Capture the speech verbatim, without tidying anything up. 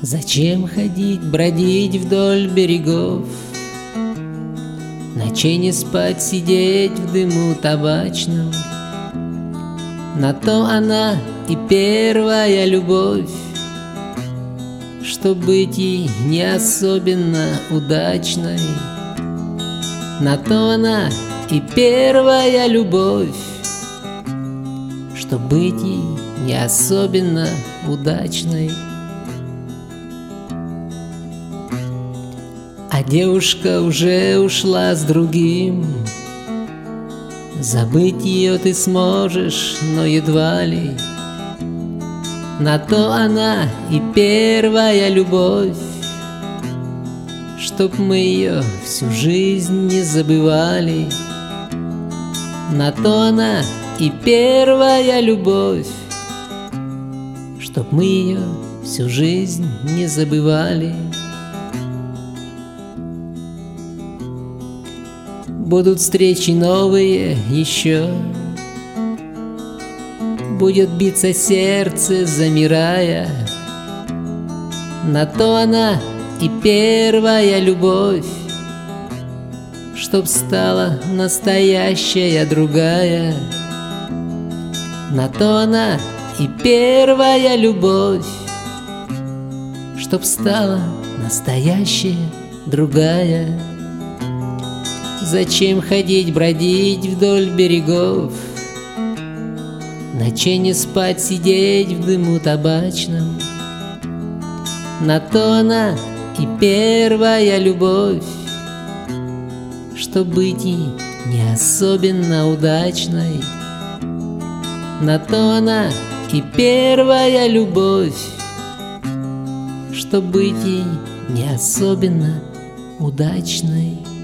Зачем ходить, бродить вдоль берегов, ночей не спать, сидеть в дыму табачном? На то она и первая любовь, что быть ей не особенно удачной. На то она и первая любовь, что быть ей не особенно удачной. А девушка уже ушла с другим, забыть ее ты сможешь, но едва ли. На то она и первая любовь, чтоб мы ее всю жизнь не забывали. На то она и первая любовь, чтоб мы ее всю жизнь не забывали. Будут встречи новые еще, будет биться сердце, замирая. На то она и первая любовь, чтоб стала настоящая другая. На то она и первая любовь, чтоб стала настоящая другая. Зачем ходить, бродить вдоль берегов, ночей не спать, сидеть в дыму табачном? На то она и первая любовь, что быть ей не особенно удачной. На то она и первая любовь, что быть ей не особенно удачной.